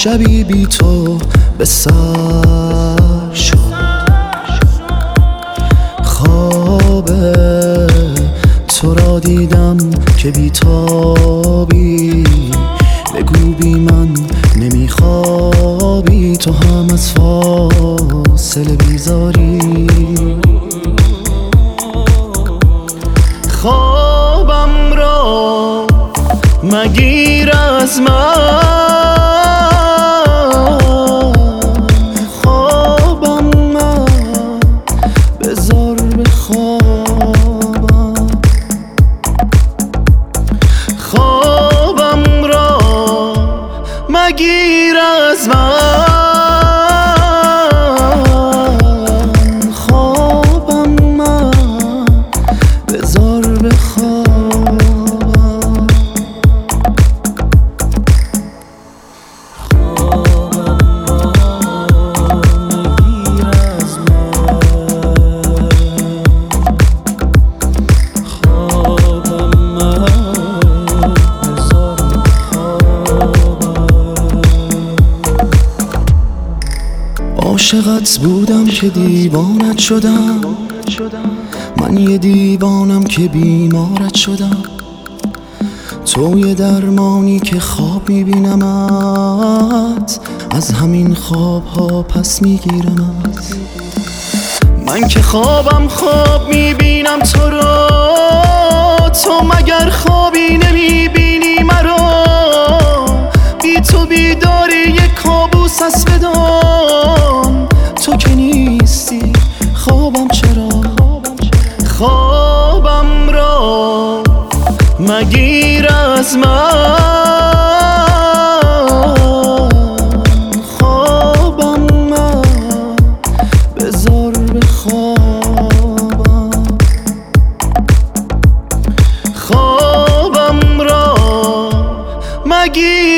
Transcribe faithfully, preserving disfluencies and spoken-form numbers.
شبی بی تو به سر شد، خواب تو را دیدم که بی تابی، بگو بی من نمیخوابی، تو هم از فاصله بیزاری. خوابم را مگیر از من، خوابم من بذار بخوابم، خوابم را مگیر از من، خوابم من بذار بخوابم. عاشقت بودم که دیوانت شدم، من یه دیوانم که بیمارت شدم، تو یه درمانی که خواب میبینمت، از همین خواب ها پس میگیرمت. من که خوابم خواب میبینم تو رو، تو مگر خوابی نمیبینی مرا؟ بی تو بیداری یک کابوس است بدان، تو که نیستی خوابم چرا؟ خوابم را مگیر از من، خوابم من بذار بخوابم، خوابم را مگیر